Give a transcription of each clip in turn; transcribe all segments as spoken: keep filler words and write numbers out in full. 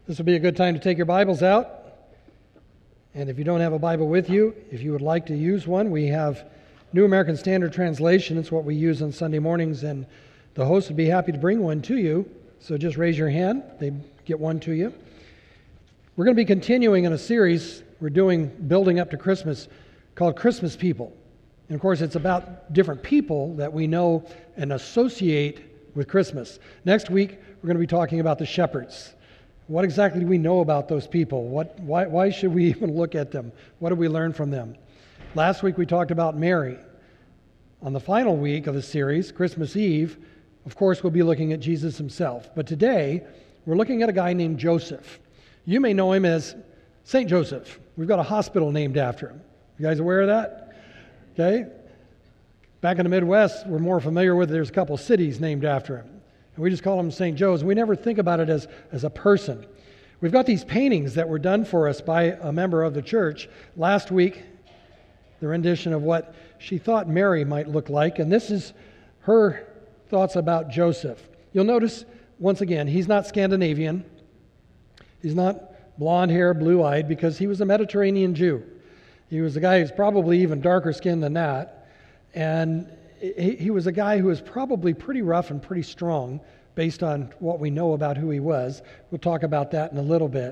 This would be a good time to take your Bibles out. And if you don't have a Bible with you, if you would like to use one, we have New American Standard Translation. It's what we use on Sunday mornings, and the host would be happy to bring one to you. So just raise your hand. They get one to you. We're going to be continuing in a series we're doing building up to Christmas called Christmas People. And of course, it's about different people that we know and associate with Christmas. Next week, we're going to be talking about the shepherds. What exactly do we know about those people? What, why, why should we even look at them? What did we learn from them? Last week we talked about Mary. On the final week of the series, Christmas Eve, of course, we'll be looking at Jesus himself. But today, we're looking at a guy named Joseph. You may know him as Saint Joseph. We've got a hospital named after him. You guys aware of that? Okay? Back in the Midwest, we're more familiar with, there's a couple cities named after him. We just call them Saint Joe's. We never think about it as, as a person. We've got these paintings that were done for us by a member of the church. Last week, the rendition of what she thought Mary might look like, and this is her thoughts about Joseph. You'll notice, once again, he's not Scandinavian. He's not blonde hair, blue-eyed, because he was a Mediterranean Jew. He was a guy who's probably even darker skinned than that, and He, he was a guy who was probably pretty rough and pretty strong based on what we know about who he was. We'll talk about that in a little bit.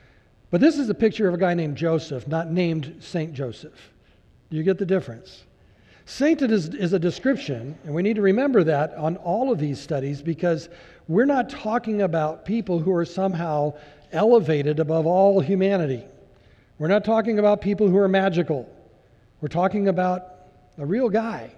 But this is a picture of a guy named Joseph, not named Saint Joseph. Do you get the difference? Sainted is, is a description, and we need to remember that on all of these studies because we're not talking about people who are somehow elevated above all humanity. We're not talking about people who are magical. We're talking about a real guy.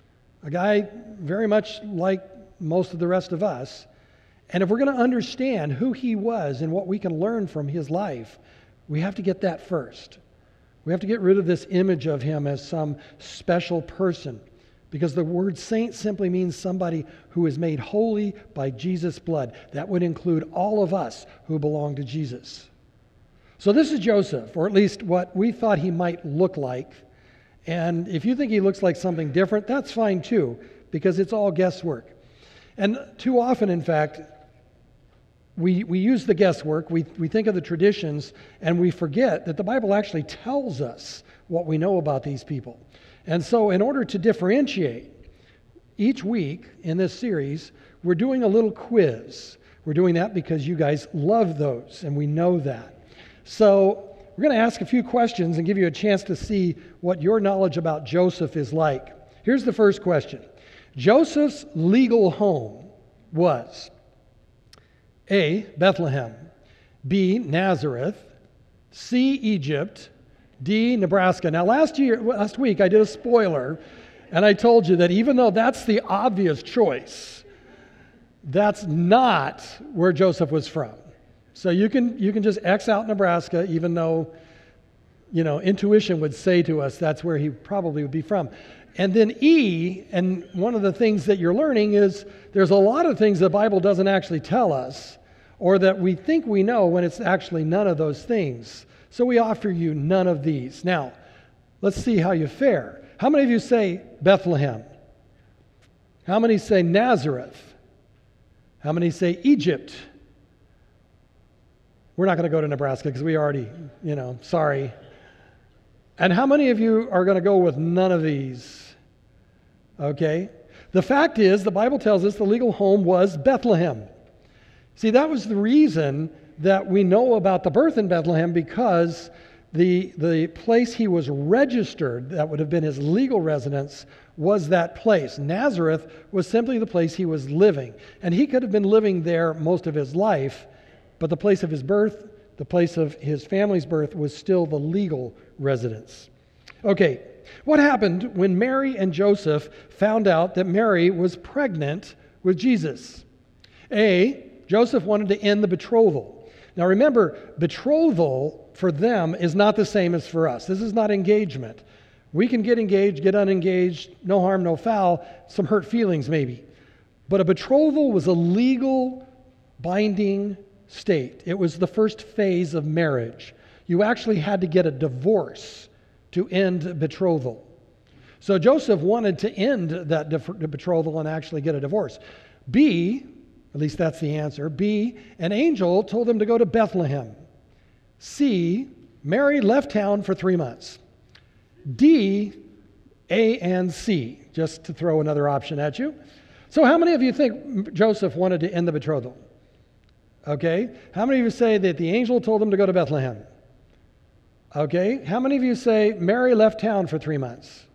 A guy very much like most of the rest of us. And if we're going to understand who he was and what we can learn from his life, we have to get that first. We have to get rid of this image of him as some special person, because the word saint simply means somebody who is made holy by Jesus' blood. That would include all of us who belong to Jesus. So this is Joseph, or at least what we thought he might look like. And if you think he looks like something different, that's fine too, because it's all guesswork. And too often, in fact, we we use the guesswork, we, we think of the traditions, and we forget that the Bible actually tells us what we know about these people. And so in order to differentiate, each week in this series, we're doing a little quiz. We're doing that because you guys love those, and we know that. So we're going to ask a few questions and give you a chance to see what your knowledge about Joseph is like. Here's the first question. Joseph's legal home was A, Bethlehem, B, Nazareth, C, Egypt, D, Nebraska. Now last year, last week I did a spoiler and I told you that even though that's the obvious choice, that's not where Joseph was from. So you can you can just X out Nebraska, even though, you know, intuition would say to us that's where he probably would be from. And then E, and one of the things that you're learning is there's a lot of things the Bible doesn't actually tell us, or that we think we know when it's actually none of those things. So we offer you none of these. Now, let's see how you fare. How many of you say Bethlehem? How many say Nazareth? How many say Egypt? We're not going to go to Nebraska because we already, you know, sorry. And how many of you are going to go with none of these? Okay. The fact is, the Bible tells us the legal home was Bethlehem. See, that was the reason that we know about the birth in Bethlehem, because the, the place he was registered, that would have been his legal residence, was that place. Nazareth was simply the place he was living. And he could have been living there most of his life, but the place of his birth, the place of his family's birth, was still the legal residence. Okay, what happened when Mary and Joseph found out that Mary was pregnant with Jesus? A, Joseph wanted to end the betrothal. Now remember, betrothal for them is not the same as for us. This is not engagement. We can get engaged, get unengaged, no harm, no foul, some hurt feelings maybe. But a betrothal was a legal, binding state. It was the first phase of marriage. You actually had to get a divorce to end betrothal. So Joseph wanted to end that betrothal and actually get a divorce. B, At least that's the answer. B, an angel told them to go to Bethlehem. C, Mary left town for three months. D, A and C, just to throw another option at you. So how many of you think Joseph wanted to end the betrothal? Okay. How many of you say that the angel told them to go to Bethlehem? Okay. How many of you say Mary left town for three months?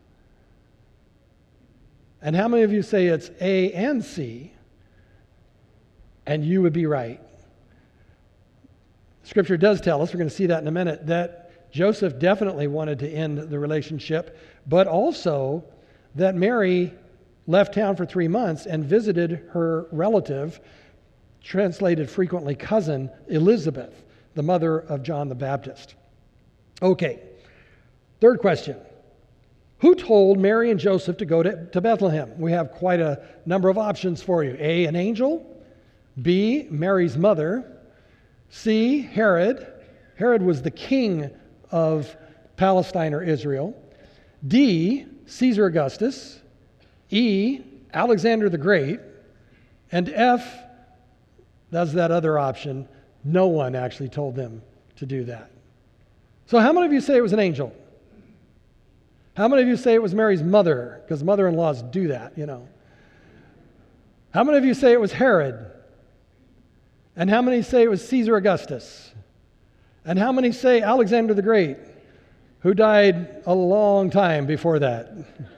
And how many of you say it's A and C? And you would be right. Scripture does tell us, we're going to see that in a minute, that Joseph definitely wanted to end the relationship, but also that Mary left town for three months and visited her relative, translated frequently cousin, Elizabeth, the mother of John the Baptist. Okay, third question. Who told Mary and Joseph to go to, to Bethlehem? We have quite a number of options for you. A, an angel. B, Mary's mother. C, Herod. Herod was the king of Palestine or Israel. D, Caesar Augustus. E, Alexander the Great. And F, that's that other option. No one actually told them to do that. So how many of you say it was an angel? How many of you say it was Mary's mother? Because mother-in-laws do that, you know. How many of you say it was Herod? And how many say it was Caesar Augustus? And how many say Alexander the Great, who died a long time before that?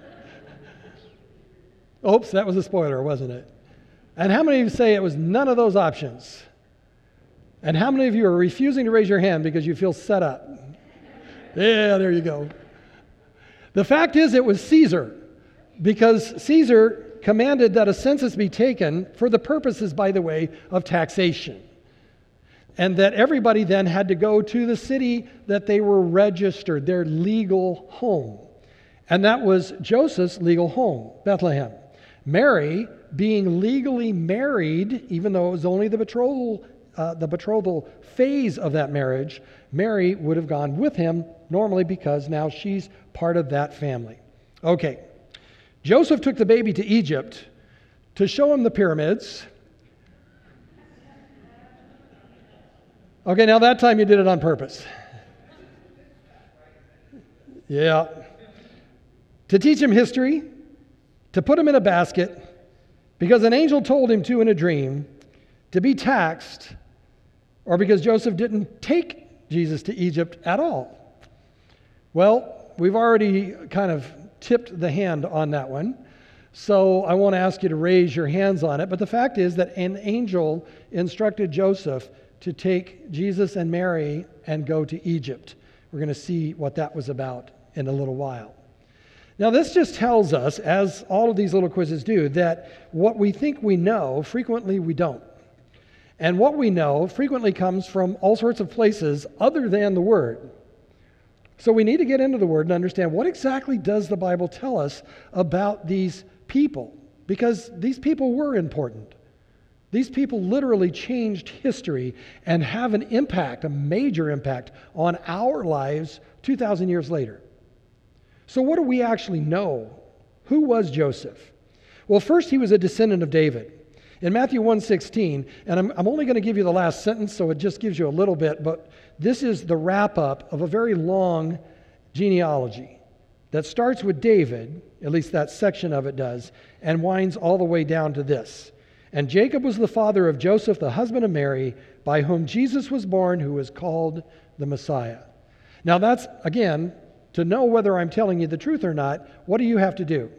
Oops, that was a spoiler, wasn't it? And how many of you say it was none of those options? And how many of you are refusing to raise your hand because you feel set up? Yeah, there you go. The fact is it was Caesar, because Caesar commanded that a census be taken for the purposes, by the way, of taxation. And that everybody then had to go to the city that they were registered, their legal home. And that was Joseph's legal home, Bethlehem. Mary, being legally married, even though it was only the betrothal, uh, the betrothal phase of that marriage, Mary would have gone with him normally because now she's part of that family. Okay. Joseph took the baby to Egypt to show him the pyramids. Okay, now that time you did it on purpose. Yeah. To teach him history, to put him in a basket, because an angel told him to in a dream, to be taxed, or because Joseph didn't take Jesus to Egypt at all. Well, we've already kind of tipped the hand on that one, so I won't ask you to raise your hands on it, but the fact is that an angel instructed Joseph to take Jesus and Mary and go to Egypt. We're going to see what that was about in a little while. Now, this just tells us, as all of these little quizzes do, that what we think we know, frequently we don't. And what we know frequently comes from all sorts of places other than the Word. So we need to get into the Word and understand what exactly does the Bible tell us about these people, because these people were important. These people literally changed history and have an impact, a major impact, on our lives two thousand years later. So what do we actually know? Who was Joseph? Well, first, he was a descendant of David. In Matthew one sixteen, and I'm, I'm only going to give you the last sentence, so it just gives you a little bit, but this is the wrap-up of a very long genealogy that starts with David, at least that section of it does, and winds all the way down to this. And Jacob was the father of Joseph, the husband of Mary, by whom Jesus was born, who is called the Messiah. Now that's, again, to know whether I'm telling you the truth or not, what do you have to do?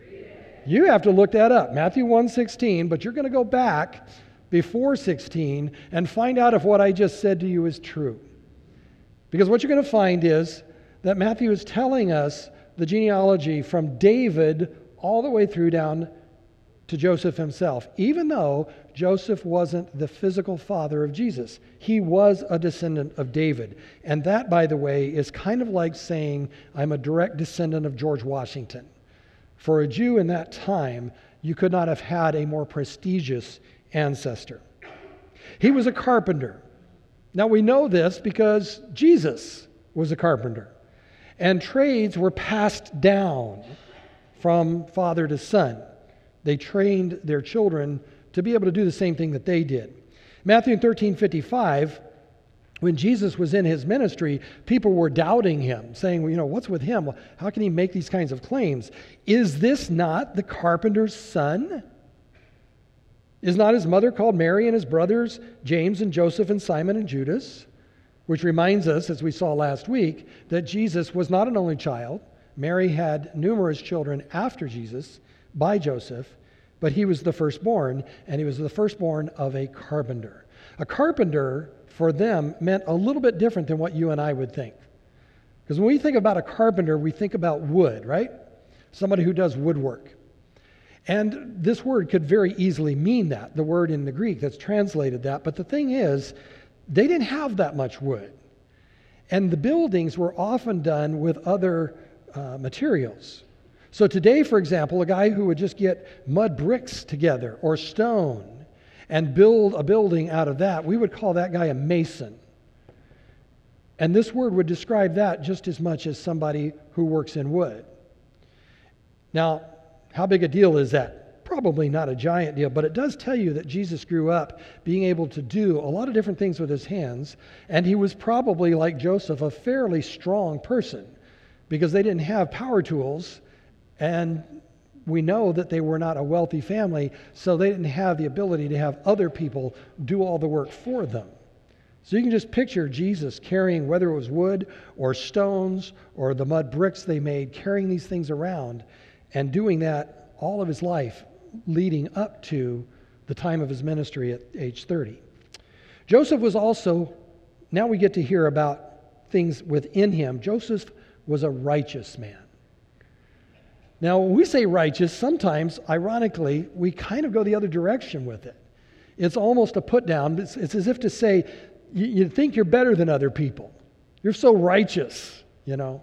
You have to look that up, Matthew one sixteen, but you're going to go back before sixteen and find out if what I just said to you is true. Because what you're going to find is that Matthew is telling us the genealogy from David all the way through down to Joseph himself, even though Joseph wasn't the physical father of Jesus. He was a descendant of David. And that, by the way, is kind of like saying I'm a direct descendant of George Washington. For a Jew in that time, you could not have had a more prestigious ancestor. He was a carpenter. Now we know this because Jesus was a carpenter. And trades were passed down from father to son. They trained their children to be able to do the same thing that they did. Matthew thirteen fifty-five, when Jesus was in his ministry, people were doubting him, saying, well, you know, what's with him? How can he make these kinds of claims? Is this not the carpenter's son? Is not his mother called Mary, and his brothers James and Joseph and Simon and Judas? Which reminds us, as we saw last week, that Jesus was not an only child. Mary had numerous children after Jesus by Joseph, but he was the firstborn, and he was the firstborn of a carpenter. A carpenter, for them, meant a little bit different than what you and I would think. Because when we think about a carpenter, we think about wood, right? Somebody who does woodwork. And this word could very easily mean that, the word in the Greek that's translated that. But the thing is, they didn't have that much wood. And the buildings were often done with other uh, materials. So today, for example, a guy who would just get mud bricks together or stone and build a building out of that, we would call that guy a mason. And this word would describe that just as much as somebody who works in wood. Now, how big a deal is that? Probably not a giant deal, but it does tell you that Jesus grew up being able to do a lot of different things with his hands, and he was probably, like Joseph, a fairly strong person because they didn't have power tools, and we know that they were not a wealthy family, so they didn't have the ability to have other people do all the work for them. So you can just picture Jesus carrying, whether it was wood or stones or the mud bricks they made, carrying these things around and doing that all of his life leading up to the time of his ministry at age thirty. Joseph was also, now we get to hear about things within him. Joseph was a righteous man. Now, when we say righteous, sometimes, ironically, we kind of go the other direction with it. It's almost a put down. It's, it's as if to say, you, you think you're better than other people. You're so righteous, you know.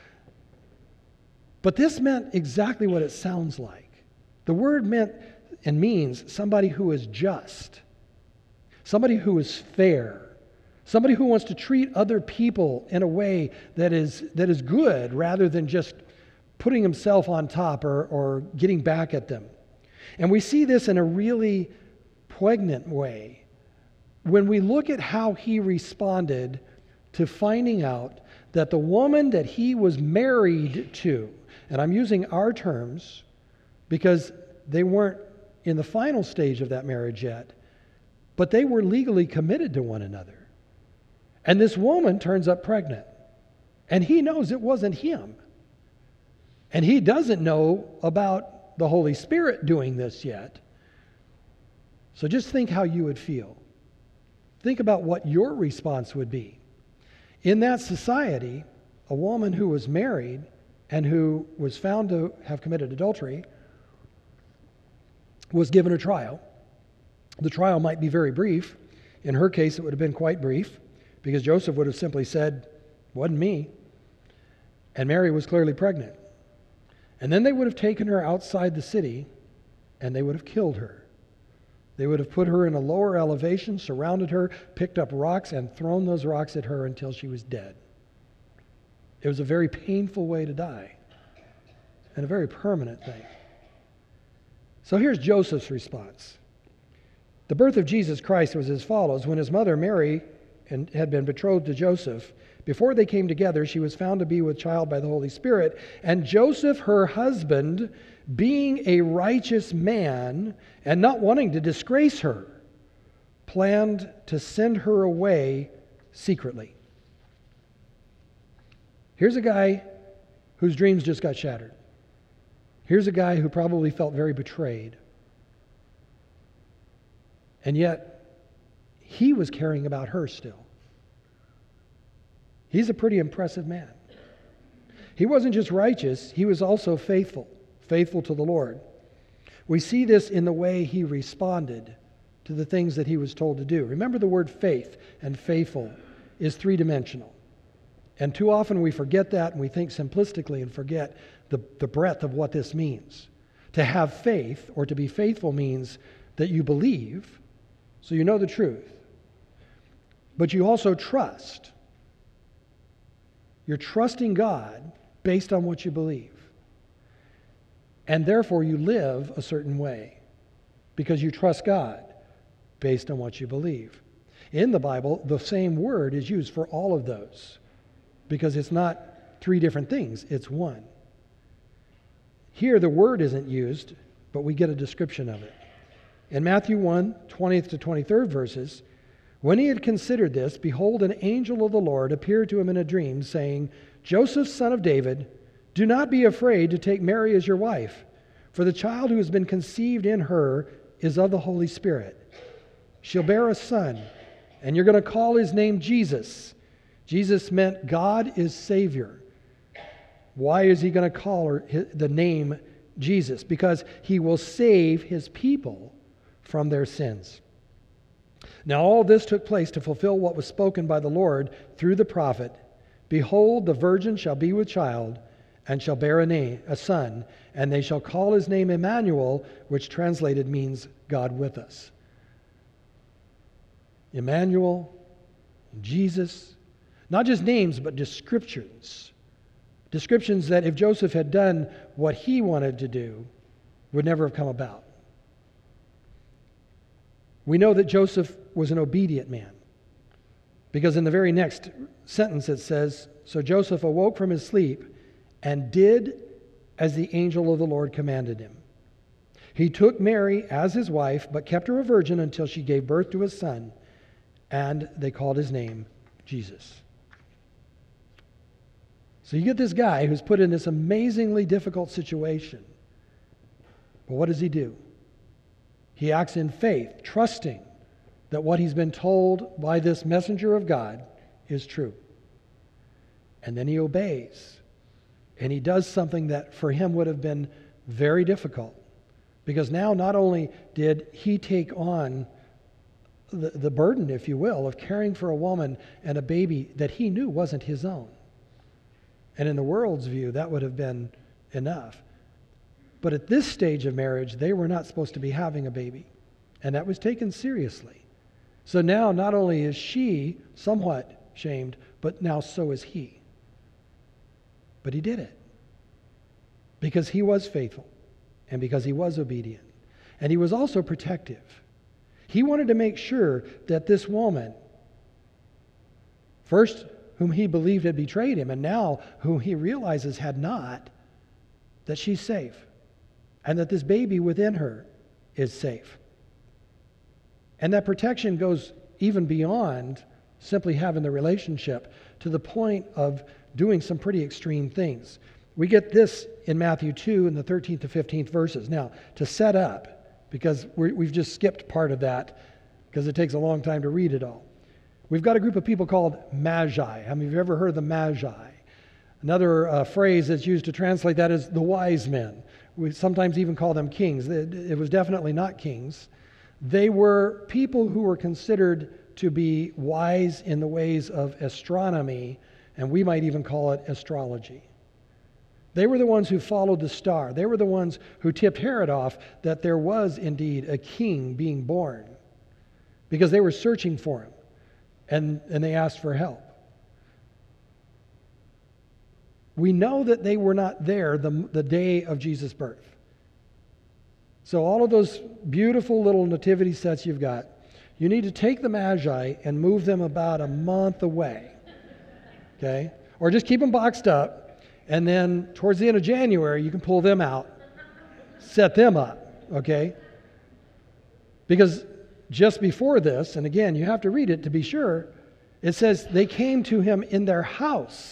But this meant exactly what it sounds like. The word meant and means somebody who is just, somebody who is fair, somebody who wants to treat other people in a way that is that is good rather than just putting himself on top or, or getting back at them. And we see this in a really poignant way when we look at how he responded to finding out that the woman that he was married to, and I'm using our terms because they weren't in the final stage of that marriage yet, but they were legally committed to one another. And this woman turns up pregnant, and he knows it wasn't him. And he doesn't know about the Holy Spirit doing this yet. So just think how you would feel. Think about what your response would be. In that society, a woman who was married and who was found to have committed adultery was given a trial. The trial might be very brief. In her case, it would have been quite brief because Joseph would have simply said, "Wasn't me." And Mary was clearly pregnant. And then they would have taken her outside the city and they would have killed her. They would have put her in a lower elevation, surrounded her, picked up rocks, and thrown those rocks at her until she was dead. It was a very painful way to die and a very permanent thing. So here's Joseph's response. The birth of Jesus Christ was as follows. When his mother Mary had been betrothed to Joseph, before they came together, she was found to be with child by the Holy Spirit. And Joseph, her husband, being a righteous man and not wanting to disgrace her, planned to send her away secretly. Here's a guy whose dreams just got shattered. Here's a guy who probably felt very betrayed. And yet, he was caring about her still. He's a pretty impressive man. He wasn't just righteous, he was also faithful, faithful to the Lord. We see this in the way he responded to the things that he was told to do. Remember, the word faith and faithful is three-dimensional. And too often we forget that and we think simplistically and forget the, the breadth of what this means. To have faith or to be faithful means that you believe, so you know the truth, but you also trust. You're trusting God based on what you believe. And therefore you live a certain way. because you trust God based on what you believe. In the Bible, the same word is used for all of those because it's not three different things, it's one. Here, the word isn't used, but we get a description of it. In Matthew one, twentieth to twenty-third verses, when he had considered this, behold, an angel of the Lord appeared to him in a dream, saying, Joseph, son of David, do not be afraid to take Mary as your wife, for the child who has been conceived in her is of the Holy Spirit. She'll bear a son, and you're going to call his name Jesus. Jesus meant God is Savior. Why is he going to call her the name Jesus? Because he will save his people from their sins. Now all this took place to fulfill what was spoken by the Lord through the prophet. Behold, the virgin shall be with child, and shall bear a name, a son, and they shall call his name Emmanuel, which translated means God with us. Emmanuel, Jesus, not just names, but descriptions. Descriptions that if Joseph had done what he wanted to do, would never have come about. We know that Joseph was an obedient man, because in the very next sentence it says, so Joseph awoke from his sleep and did as the angel of the Lord commanded him. He took Mary as his wife, but kept her a virgin until she gave birth to a son, and they called his name Jesus. So you get this guy who's put in this amazingly difficult situation. But what does he do? He acts in faith, trusting that what he's been told by this messenger of God is true. And then he obeys. And he does something that for him would have been very difficult. Because now not only did he take on the, the burden, if you will, of caring for a woman and a baby that he knew wasn't his own. And in the world's view, that would have been enough. But at this stage of marriage, they were not supposed to be having a baby. And that was taken seriously. So now not only is she somewhat shamed, but now so is he. But he did it. Because he was faithful. And because he was obedient. And he was also protective. He wanted to make sure that this woman, first whom he believed had betrayed him, and now whom he realizes had not, that she's safe. And that this baby within her is safe. And that protection goes even beyond simply having the relationship to the point of doing some pretty extreme things. We get this in Matthew two in the thirteenth to fifteenth verses. Now, to set up, because we're, we've just skipped part of that because it takes a long time to read it all. We've got a group of people called Magi. How many of you ever heard of the Magi? Another uh, phrase that's used to translate that is the wise men. We sometimes even call them kings. It, it was definitely not kings. They were people who were considered to be wise in the ways of astronomy, and we might even call it astrology. They were the ones who followed the star. They were the ones who tipped Herod off that there was indeed a king being born, because they were searching for him, and, and they asked for help. We know that they were not there the, the day of Jesus' birth. So all of those beautiful little nativity sets you've got, you need to take the Magi and move them about a month away. Okay? Or just keep them boxed up, and then towards the end of January, you can pull them out, set them up. Okay? Because just before this, and again, you have to read it to be sure, it says they came to him in their house.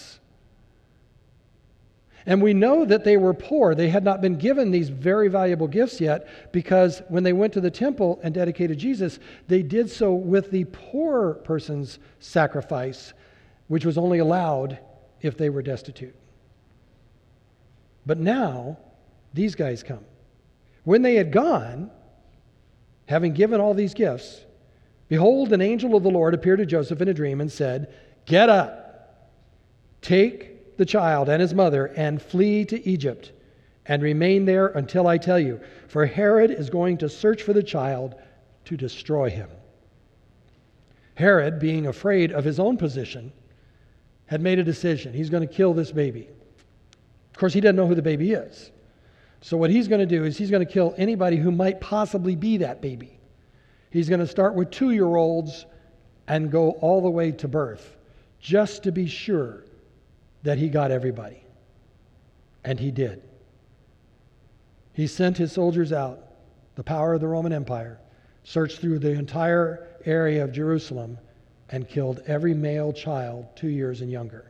And we know that they were poor. They had not been given these very valuable gifts yet, because when they went to the temple and dedicated Jesus, they did so with the poor person's sacrifice, which was only allowed if they were destitute. But now, these guys come. When they had gone, having given all these gifts, behold, an angel of the Lord appeared to Joseph in a dream and said, "Get up, take the child and his mother and flee to Egypt and remain there until I tell you, for Herod is going to search for the child to destroy him." Herod, being afraid of his own position, had made a decision. He's going to kill this baby. Of course, he doesn't know who the baby is. So what he's going to do is he's going to kill anybody who might possibly be that baby. He's going to start with two-year-olds and go all the way to birth, just to be sure that he got everybody. And he did. He sent his soldiers out, the power of the Roman Empire, searched through the entire area of Jerusalem, and killed every male child two years and younger.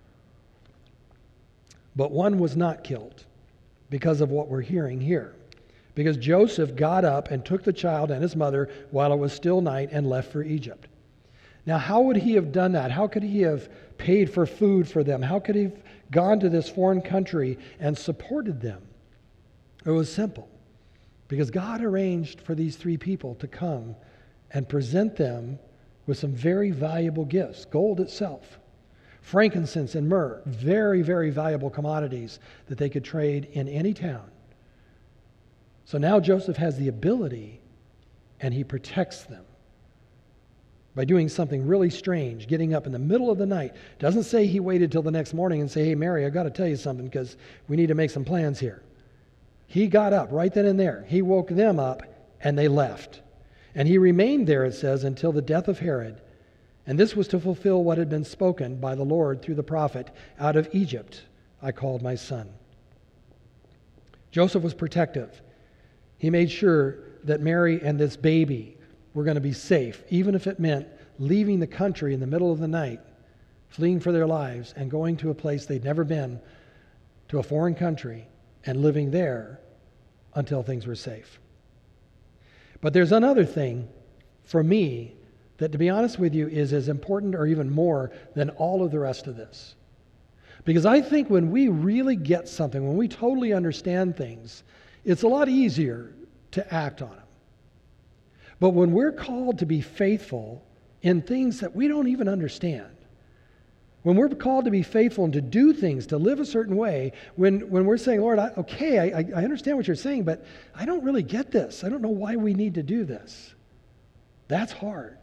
But one was not killed because of what we're hearing here. Because Joseph got up and took the child and his mother while it was still night and left for Egypt. Now, how would he have done that? How could he have paid for food for them? How could he have gone to this foreign country and supported them? It was simple. Because God arranged for these three people to come and present them with some very valuable gifts. Gold itself, frankincense and myrrh, very, very valuable commodities that they could trade in any town. So now Joseph has the ability, and he protects them by doing something really strange, getting up in the middle of the night. Doesn't say he waited till the next morning and say, hey, Mary, I've got to tell you something because we need to make some plans here. He got up right then and there. He woke them up, and they left. And he remained there, it says, until the death of Herod. And this was to fulfill what had been spoken by the Lord through the prophet, out of Egypt I called my son. Joseph was protective. He made sure that Mary and this baby were going to be safe, even if it meant leaving the country in the middle of the night, fleeing for their lives, and going to a place they'd never been, to a foreign country, and living there until things were safe. But there's another thing for me that, to be honest with you, is as important or even more than all of the rest of this. Because I think when we really get something, when we totally understand things, it's a lot easier to act on them. But when we're called to be faithful in things that we don't even understand, when we're called to be faithful and to do things, to live a certain way, when, when we're saying, Lord, I, okay, I, I understand what you're saying, but I don't really get this. I don't know why we need to do this. That's hard.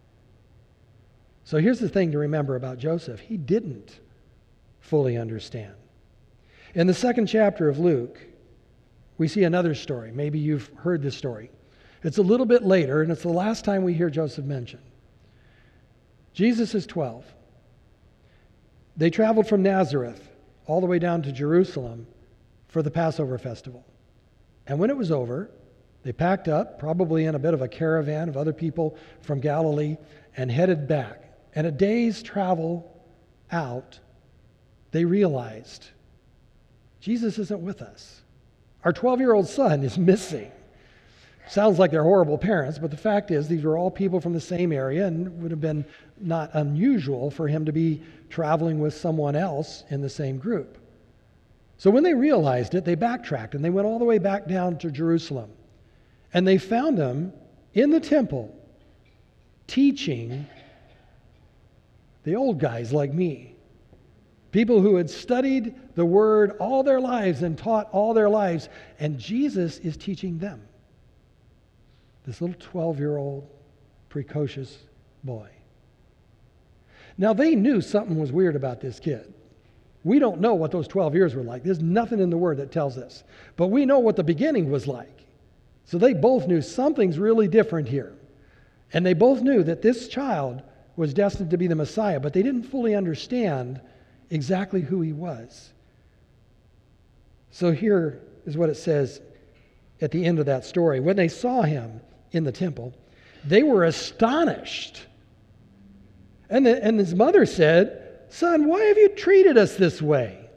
So here's the thing to remember about Joseph. He didn't fully understand. In the second chapter of Luke, we see another story. Maybe you've heard this story. It's a little bit later, and it's the last time we hear Joseph mentioned. Jesus is twelve. They traveled from Nazareth all the way down to Jerusalem for the Passover festival. And when it was over, they packed up, probably in a bit of a caravan of other people from Galilee, and headed back. And a day's travel out, they realized, Jesus isn't with us. Our twelve-year-old son is missing. Sounds like they're horrible parents, but the fact is these were all people from the same area, and it would have been not unusual for him to be traveling with someone else in the same group. So when they realized it, they backtracked, and they went all the way back down to Jerusalem. And they found him in the temple teaching the old guys like me, people who had studied the Word all their lives and taught all their lives, and Jesus is teaching them. This little twelve-year-old precocious boy. Now, they knew something was weird about this kid. We don't know what those twelve years were like. There's nothing in the Word that tells us. But we know what the beginning was like. So they both knew something's really different here. And they both knew that this child was destined to be the Messiah, but they didn't fully understand exactly who he was. So here is what it says at the end of that story. When they saw him in the temple, they were astonished. And, the, and his mother said, "Son, why have you treated us this way?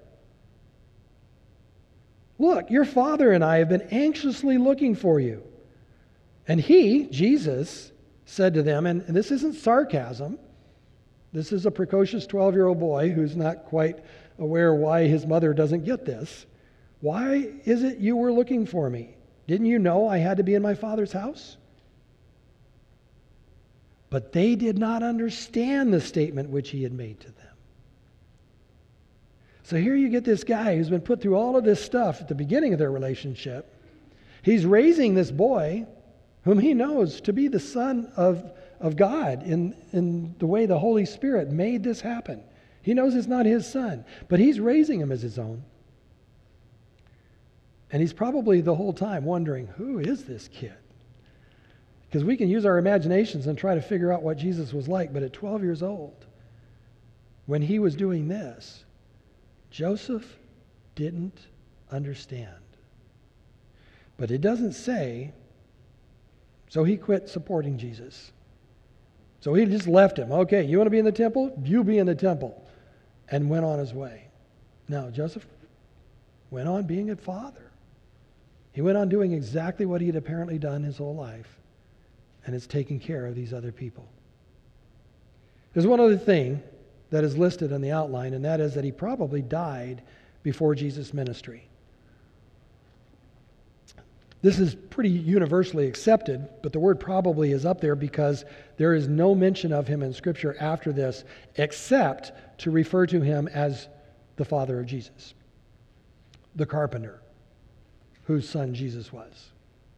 Look, your father and I have been anxiously looking for you." And he, Jesus, said to them, and this isn't sarcasm, this is a precocious twelve-year-old boy who's not quite aware why his mother doesn't get this. "Why is it you were looking for me? Didn't you know I had to be in my Father's house?" But they did not understand the statement which he had made to them. So here you get this guy who's been put through all of this stuff at the beginning of their relationship. He's raising this boy whom he knows to be the Son of, of God in, in the way the Holy Spirit made this happen. He knows it's not his son, but he's raising him as his own. And he's probably the whole time wondering, who is this kid? Because we can use our imaginations and try to figure out what Jesus was like, but at twelve years old, when he was doing this, Joseph didn't understand. But it doesn't say, so he quit supporting Jesus. So he just left him. Okay, you want to be in the temple? You be in the temple. And went on his way. No, Joseph went on being a father. He went on doing exactly what he had apparently done his whole life, and it's taking care of these other people. There's one other thing that is listed in the outline, and that is that he probably died before Jesus' ministry. This is pretty universally accepted, but the word probably is up there because there is no mention of him in Scripture after this except to refer to him as the father of Jesus, the carpenter, whose son Jesus was.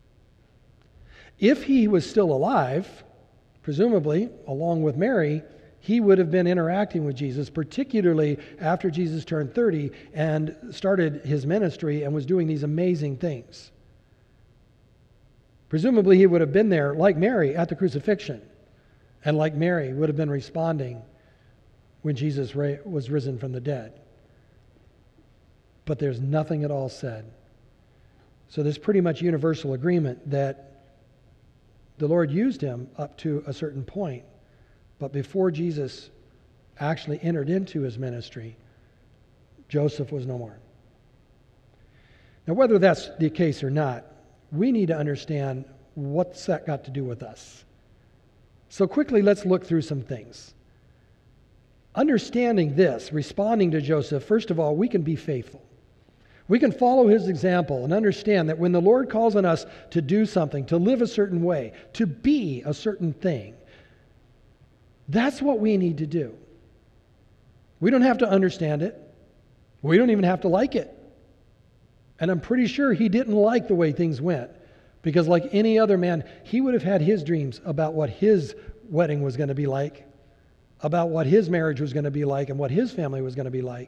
If he was still alive, presumably, along with Mary, he would have been interacting with Jesus, particularly after Jesus turned thirty and started his ministry and was doing these amazing things. Presumably, he would have been there, like Mary, at the crucifixion, and like Mary would have been responding when Jesus was risen from the dead. But there's nothing at all said. So there's pretty much universal agreement that the Lord used him up to a certain point, but before Jesus actually entered into his ministry, Joseph was no more. Now, whether that's the case or not, we need to understand what's that got to do with us. So quickly, let's look through some things. Understanding this, responding to Joseph, first of all, we can be faithful. We can follow his example and understand that when the Lord calls on us to do something, to live a certain way, to be a certain thing, that's what we need to do. We don't have to understand it. We don't even have to like it. And I'm pretty sure he didn't like the way things went, because like any other man, he would have had his dreams about what his wedding was going to be like, about what his marriage was going to be like, and what his family was going to be like.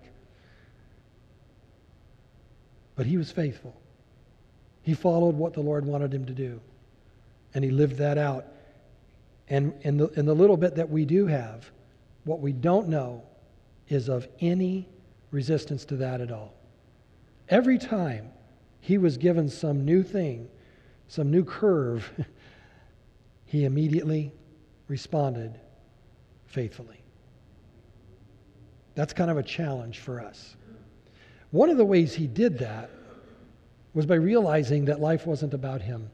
But he was faithful. He followed what the Lord wanted him to do, and he lived that out. And in the, in the little bit that we do have, what we don't know is of any resistance to that at all. Every time he was given some new thing, some new curve, he immediately responded faithfully. That's kind of a challenge for us. One of the ways he did that was by realizing that life wasn't about him.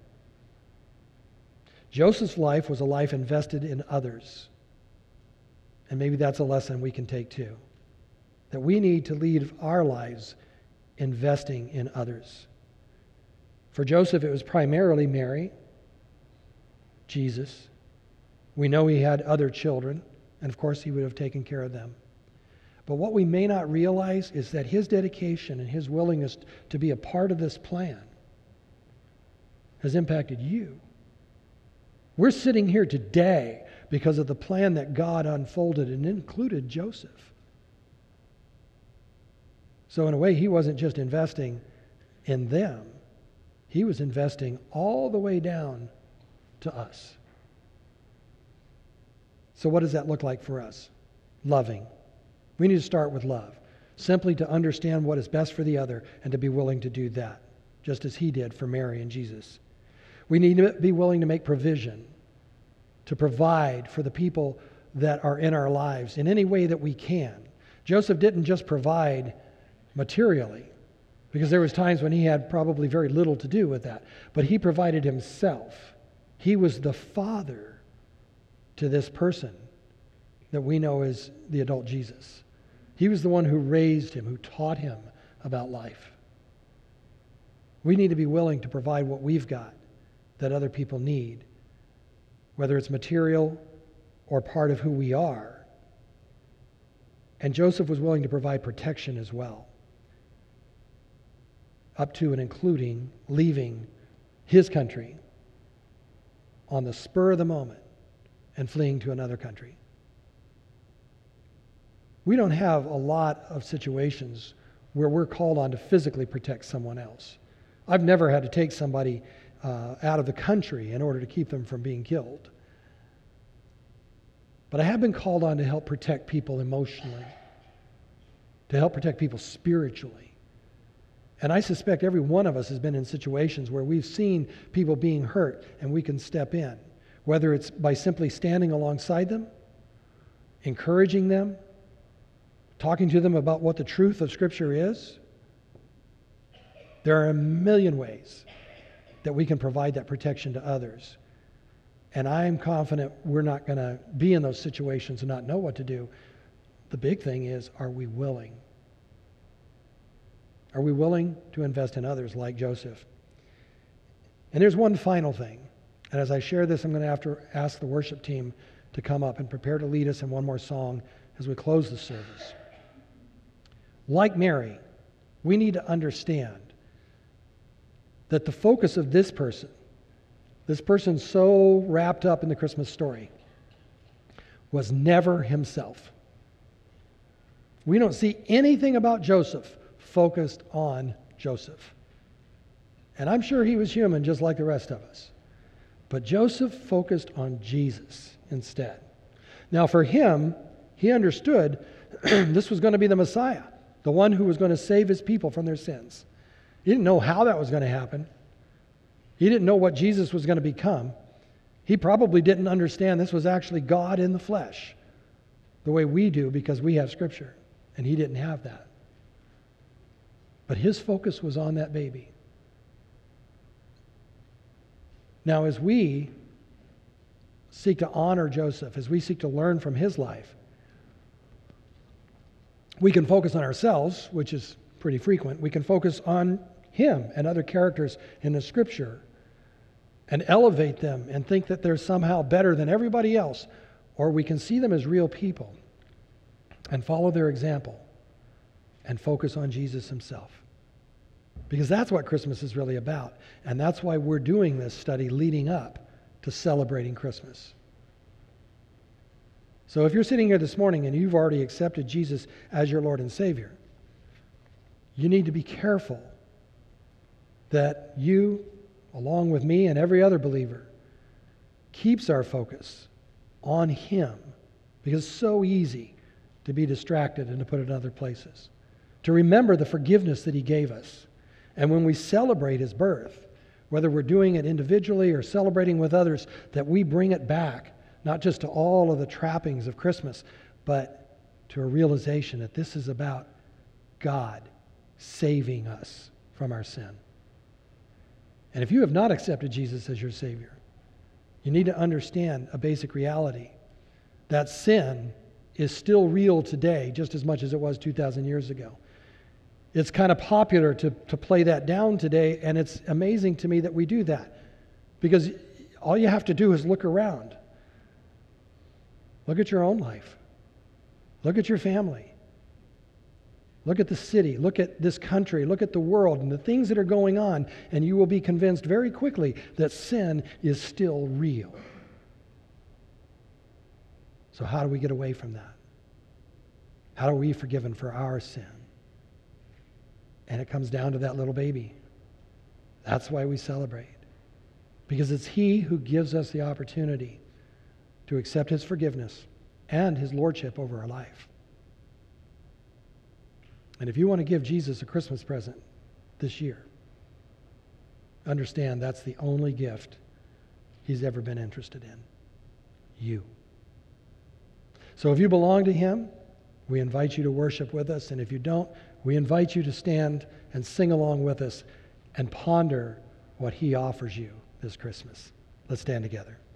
Joseph's life was a life invested in others. And maybe that's a lesson we can take too. That we need to lead our lives investing in others. For Joseph, it was primarily Mary, Jesus. We know he had other children, and of course he would have taken care of them. But what we may not realize is that his dedication and his willingness to be a part of this plan has impacted you. We're sitting here today because of the plan that God unfolded and included Joseph. So in a way, he wasn't just investing in them. He was investing all the way down to us. So what does that look like for us? Loving. We need to start with love. Simply to understand what is best for the other and to be willing to do that, just as he did for Mary and Jesus. We need to be willing to make provision, to provide for the people that are in our lives in any way that we can. Joseph didn't just provide materially, because there was times when he had probably very little to do with that, but he provided himself. He was the father to this person that we know as the adult Jesus. He was the one who raised him, who taught him about life. We need to be willing to provide what we've got that other people need, whether it's material or part of who we are. And Joseph was willing to provide protection as well, up to and including leaving his country on the spur of the moment and fleeing to another country. We don't have a lot of situations where we're called on to physically protect someone else. I've never had to take somebody uh, out of the country in order to keep them from being killed. But I have been called on to help protect people emotionally, to help protect people spiritually. And I suspect every one of us has been in situations where we've seen people being hurt and we can step in, whether it's by simply standing alongside them, encouraging them, talking to them about what the truth of Scripture is. There are a million ways that we can provide that protection to others. And I'm confident we're not going to be in those situations and not know what to do. The big thing is, are we willing? Are we willing to invest in others like Joseph? And there's one final thing. And as I share this, I'm going to have to ask the worship team to come up and prepare to lead us in one more song as we close the service. Like Mary, we need to understand that the focus of this person, this person so wrapped up in the Christmas story, was never himself. We don't see anything about Joseph focused on Joseph. And I'm sure he was human just like the rest of us. But Joseph focused on Jesus instead. Now for him, he understood this was going to be the Messiah, the one who was going to save his people from their sins. He didn't know how that was going to happen. He didn't know what Jesus was going to become. He probably didn't understand this was actually God in the flesh, the way we do because we have Scripture, and he didn't have that. But his focus was on that baby. Now, as we seek to honor Joseph, as we seek to learn from his life, we can focus on ourselves, which is pretty frequent. We can focus on him and other characters in the Scripture and elevate them and think that they're somehow better than everybody else. Or we can see them as real people and follow their example and focus on Jesus himself. Because that's what Christmas is really about. And that's why we're doing this study leading up to celebrating Christmas. So if you're sitting here this morning and you've already accepted Jesus as your Lord and Savior, you need to be careful that you, along with me and every other believer, keeps our focus on him, because it's so easy to be distracted and to put it in other places. To remember the forgiveness that he gave us. And when we celebrate his birth, whether we're doing it individually or celebrating with others, that we bring it back, not just to all of the trappings of Christmas, but to a realization that this is about God saving us from our sin. And if you have not accepted Jesus as your Savior, you need to understand a basic reality. That sin is still real today, just as much as it was two thousand years ago. It's kind of popular to, to play that down today, and it's amazing to me that we do that. Because all you have to do is look around. Look at your own life. Look at your family. Look at the city. Look at this country. Look at the world and the things that are going on, and you will be convinced very quickly that sin is still real. So how do we get away from that? How are we forgiven for our sin? And it comes down to that little baby. That's why we celebrate. Because it's he who gives us the opportunity to accept his forgiveness and his lordship over our life. And if you want to give Jesus a Christmas present this year, understand that's the only gift he's ever been interested in. You. So if you belong to him, we invite you to worship with us. And if you don't, we invite you to stand and sing along with us and ponder what he offers you this Christmas. Let's stand together.